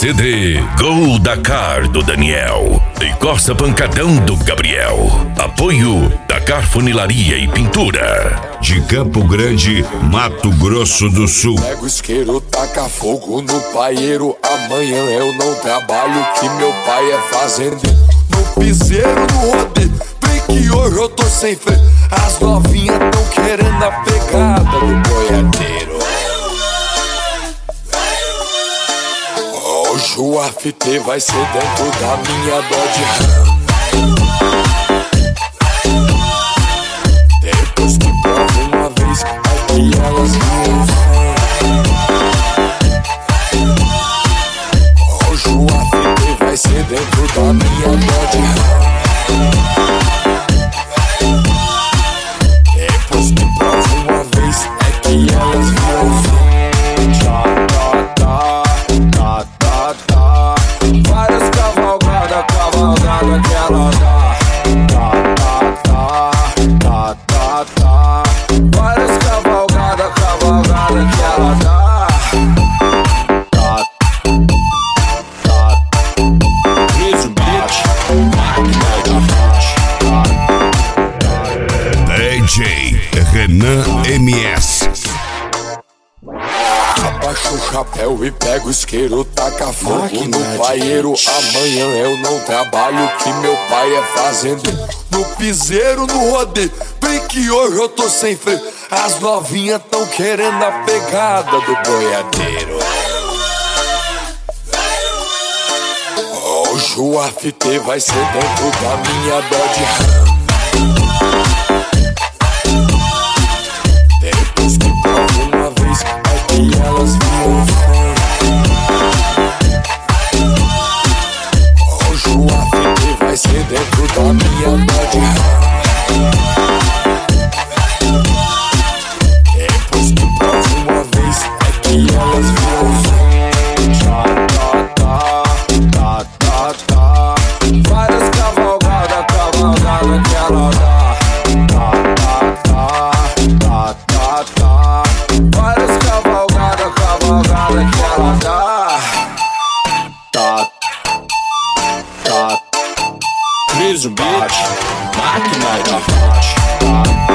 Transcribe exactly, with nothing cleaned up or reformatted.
C D Gol Dakar do Daniel e Corsa Pancadão do Gabriel. Apoio Dakar Funilaria e Pintura de Campo Grande, Mato Grosso do Sul. Pega o isqueiro, taca fogo no paieiro. Amanhã eu não trabalho, que meu pai é fazendeiro. No piseiro, no rodeio, bem que hoje eu tô sem freio. As novinhas tão querendo a pegada do boiadeiro. Hoje o F T vai ser dentro da minha Dodge Ram. Depois que prova uma vez, é que elas viram fã. Hoje o F T vai ser dentro da minha Dodge Ram. Depois que prova uma vez, é que elas viram fã. Várias cavalgadas, cavalgada que ela dá. Tá, tá, tá, tá, tá, tá. Várias cavalgadas, cavalgada que ela dá. Tá, tá. Isso, bitch. Máquina da D J Renan M S. Abaixa o chapéu e pega o isqueiro, taca fogo no paieiro. Amanhã eu não trabalho, que meu pai é fazendeiro. No piseiro, no rodeio, bem que hoje eu tô sem freio. As novinhas tão querendo a pegada do boiadeiro. Hoje o F T vai ser dentro da minha Dodge Ram. Depois que prova uma vez, é que elas viram fã. Hoje o F T vai ser dentro da minha Dodge Ram. Depois que prova uma vez, é que elas viram fã. Tá, tá, tá, tá. Várias cavalgadas, cavalgada que ela dá. Tá, tá, tá, tá, tá. Várias cavalgadas, cavalgada que ela dá. Tá, tá. Cris o beat, máquina da